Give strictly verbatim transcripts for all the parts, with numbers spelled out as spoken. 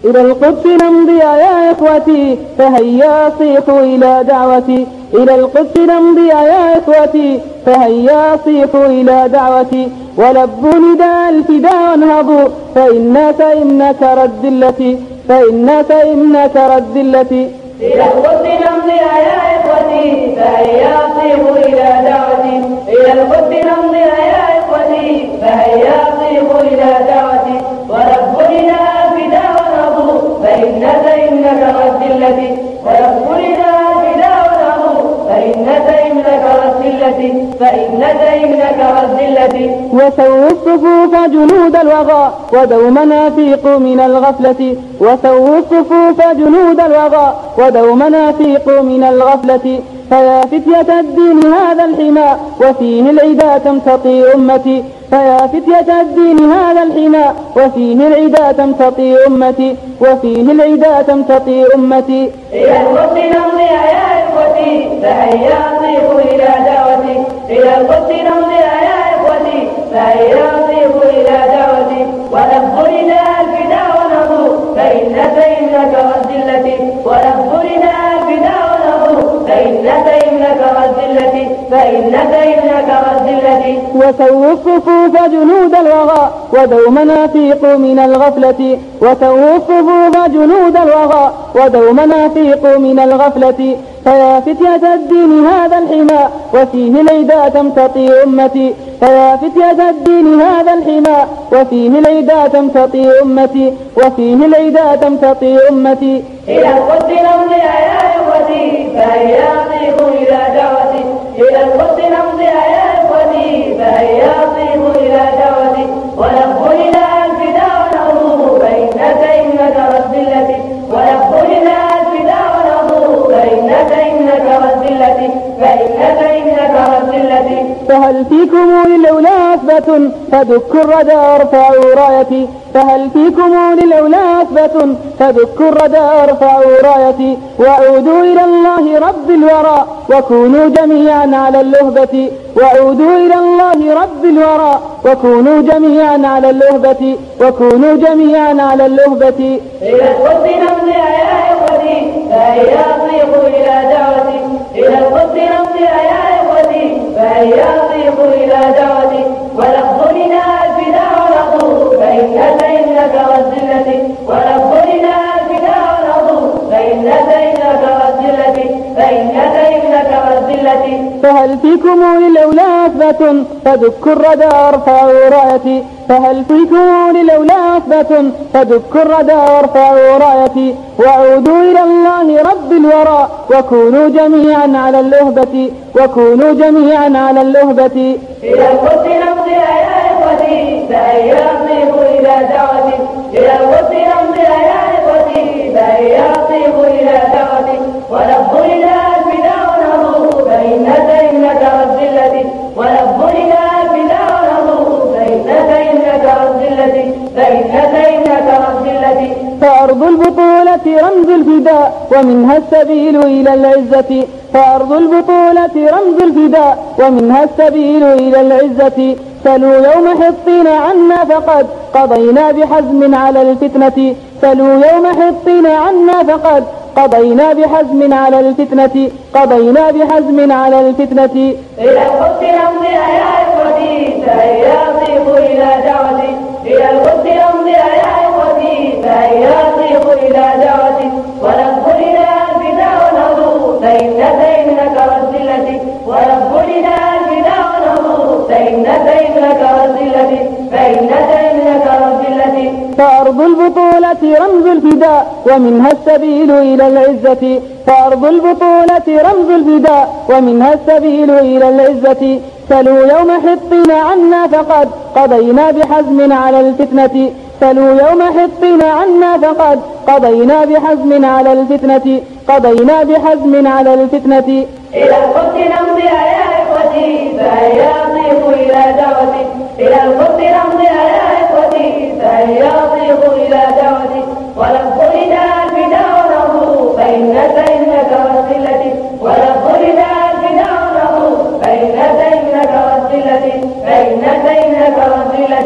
إلى القدس نمضي يا إخوتي فهيا صيحوا إلى دعوتي، إلى القدس نمضي يا إخوتي فهيا صيحوا إلى دعوتي، ولبوا نداء الفداء وانهضوا فإنا سئمنا كرى الذلة، فإنا سئمنا كرى الذلة. إلى القدس نمضي يا إخوتي فهيا صيحوا إلى دعوتي، إلى القدس نمضي يا إخوتي فهيا صيحوا إلى دعوتي، ولبوا نداء الفداء وانهضوا فإنا سئمنا كرى الذلة، ولبوا نداء الفداء وانهضوا فإنا سئمنا كرى الذلة، فإنا سئمنا كرى الذلة. وسووا الصفوف جنود الوغى ودوما نفيق من الغفلة، وسووا الصفوف جنود الوغى ودوما نفيق من الغفلة، فيا فتية الدين هذا الحمى وفيه العدا تمتطي أمتي، فيا فتية الدين هذا الحمى وفيه العدا تمتطي أمتي، وفيه العدا تمتطي أمتي. إلى القدس نمضي يا إخوتي فهيا صيحوا إلى دعوتي، إلى القدس نمضي يا إخوتي فهيا صيحوا إلى دعوتي، ولبوا نداء الفداء ونهضوا فإنا سئمنا كرى الذلة، ولبوا نداء الفداء ونهضوا فإنا سئمنا كرى الذلة، فإنا سئمنا كرى الذلة. وسووا الصفوف جنود الوغى ودوما نفيق من الغفلة، وسووا الصفوف جنود الوغى ودوما نفيق من الغفلة، فيا فتية الدين هذا الحمى وفيه العدا تمتطي أمتي، فيا فتية الدين هذا الحمى وفيه العدا تمتطي أمتي، وفيه العدا تمتطي أمتي. إلى القدس نمضي يا إخوتي فهيا صيحوا إلى دعوتي، إلى القدس نمضي يا إخوتي فهيا صيحوا إلى دعوتي، ولبوا نداء الفداء ونهضوا فإنا سئمنا كرى الذلة، ولبوا نداء الفداء ونهضوا فإنا سئمنا كرى الذلة، فإنا سئمنا كرى الذلة. فهل فيكم للأولى أثبة فدكوا الردى ارفعوا رايتي، فهل فيكم للأولى أثبة فدكوا الردى ارفعوا رايتي، وعودوا إلى الله رب الورى وكونوا جميعا على اللهبة، وعودوا إلى الله رب الورى وكونوا جميعا على اللهبة، وكونوا جميعا على اللهبة. إلى القدس نمضي يا إخوتي فهيا صيحوا إلى دعوتي، إلى القدس نمضي يا إخوتي فهيا صيحوا إلى دعوتي، ولبوا نداء الفداء ونهضوا فإنا سئمنا كرى الذلة، ولبوا نداء الفداء ونهضوا فإنا سئمنا كرى الذلة، فإنا سئمنا كرى الذلة. فهل فيكم للأولى أثبة فدكوا الردى ارفعوا رايتي، فهل فيكم للأولى أثبة فدكوا الردى ارفعوا رايتي، وعودوا إلى الله رب الورى وكونوا جميعا على اللهبة، وكونوا جميعا على اللهبة. إلى القدس نمضي يا إخوتي فهيا صيحوا إلى دعوتي، إلى القدس نمضي يا إخوتي فهيا صيحوا إلى دعوتي، ولبوا نداء الفداء ونهضوا فإنا سئمنا كرى الذلة، ولبوا نداء الفداء ونهضوا فإنا سئمنا كرى الذلة، فإنا سئمنا كرى الذلة. فأرض البطولة رمز الفداء ومنها السبيل إلى العزة، فأرض البطولة رمز الفداء ومنها السبيل إلى العزة، سلوا يوم حطين عنا فقد قضينا بحزم على الفتنة، سلوا يوم حطين عنا فقد قضينا بحزم على الفتنة، قضينا بحزم على الفتنة. إلى القدس نمضي يا إخوتي فهيا صيحوا إلى دعوتي، إلى القدس نمضي يا إخوتي فهيا صيحوا إلى دعوتي، ولبوا نداء الفداء ونهضوا فإنا سئمنا كرى الذلة، ولبوا نداء الفداء ونهضوا فإنا سئمنا كرى الذلة، فإنا سئمنا كرى الذلة. فأرض البطولة رمز الفداء ومنها السبيل إلى العزة، فأرض البطولة رمز الفداء ومنها السبيل إلى العزة، سلوا يوم حطين عنا فقد قضينا بحزم على الفتنة، سلوا يوم حطين عنا فقد قضينا بحزم على الفتنة، قضينا بحزم على الفتنة. إلى القدس نمضي يا إخوتي فهيا صيحوا إلى دعوتي، إلى القدس نمضي يا إخوتي فهيا صيحوا إلى دعوتي، ولبوا نداء الفداء ونهضوا فإنا سئمنا كرى الذلة، ولبوا نداء الفداء ونهضوا فإنا سئمنا كرى الذلة، فإنا سئمنا كرى الذلة.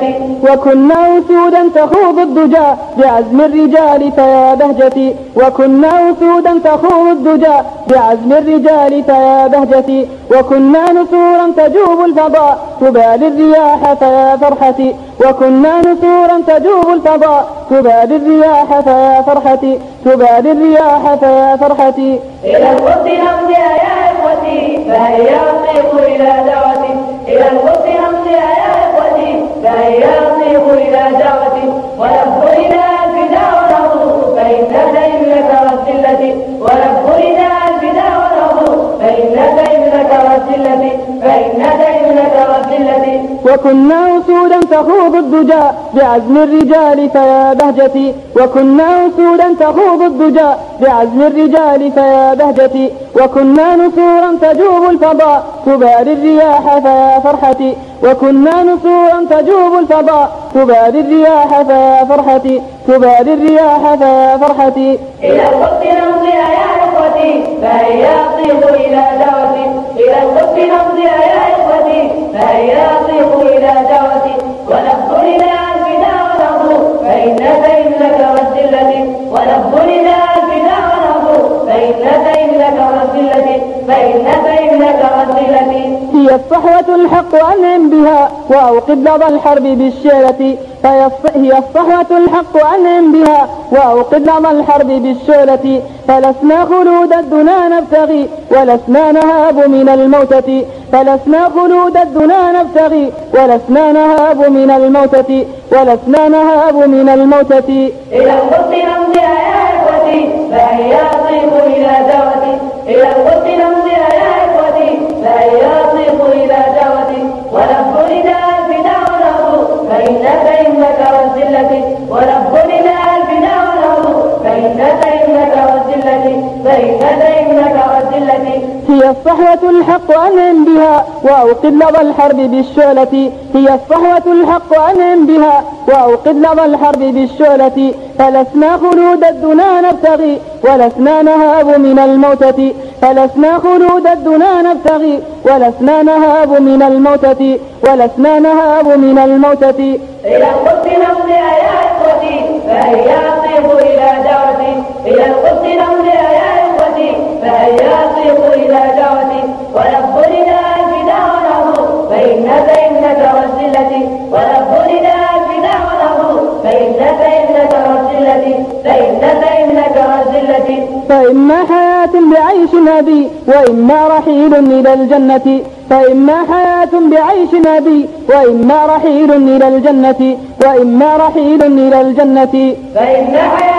وكنا أسودا تخوض الدجى بعزم الرجال فيا بهجتي وكنا أسودا تخوض الدجى بعزم الرجال فيا بهجتي وكنا نسورا تجوب الفضاء تبالي الرياح فيا فرحتي وكنا نسورا تجوب الفضاء تبالي الرياح فيا فرحتي تبالي الرياح فيا فرحتي إلى القدس نمضيها يا إخوتي فهيا نطيق إلى دعوتي إلى القدس نمضيها يا إخوتي فهيا نطيق إلى دعوتي ونبذ رداء الفداء ونهض فإن دينك والذلة ونبذ رداء الفداء ونهض فإن دينك والذلة فإن دينك والذلة وكنا أسودا تخوض الدجى بعزم الرجال فيا بهجتي وكنا أسودا تخوض الدجى بعزم الرجال فيا بهجتي وكنا نسورا تجوب الفضاء تبالي الرياح فيا فرحتي وكنا نسورا تجوب الفضاء تبالي الرياح فيا فرحتي تبالي الرياح فيا فرحتي إلى القدس نمضيها يا إخوتي فهيا نطيق إلى دعوتي إلى القدس نمضيها يا إخوتي فهيا نطيق إلى دعوتي ونبذ رداء الفداء ونهض فإن دينك والذلة ونبذ رداء الفداء ونهض فإن دينك والذلة فإن دينك والذلة هي الصحوة الحق أنعم بها وأوقد لظى الحرب بالشولة هي الصحوة الحق أنعم بها وأوقد لظى الحرب بالشولة فلسنا خلود الدنا نبتغي ولسنا نهاب من الموتة فلسنا خلود الدنا نبتغي ولسنا نهاب من الموتة ولسنا نهاب من الموتة إلى القدس نمضيها يا إخوتي فهيا نطيق إلى دعوتي إلى القدس نمضيها يا إخوتي فهيا نطيق إلى دعوتي ونبذ رداء الفداء ونهض فإن دينك والذلة ونبذ رداء الفداء ونهض فإن دينك والذلة فإن دينك والذلة هي الصحوة الحق أنعم بها وأوقد لظى الحرب بالشولة هي الصحوة الحق أنعم بها وأوقد لظى الحرب بالشولة فلسنا خلود الدنا نبتغي ولسنا نهاب من الموتة فلسنا خلود الدنا نبتغي ولسنا نهاب من الموتة ولسنا نهاب من الموتة إلى القدس نمضيها يا إخوتي فهيا نطيق إلى دعوتي إلى القدس نمضيها يا إخوتي فهيا نطيق إلى دعوتي ونبذ رداء الفداء ونهض فإن دينك والذلة ونبذ رداء الفداء ونهض فإن دينك والذلة فإن دينك والذلة فإما حياة بعيش أبي وإما رحيل إلى الجنة فإما حياة بعيش أبي وإما رحيل إلى الجنة وإما رحيل إلى الجنة فإن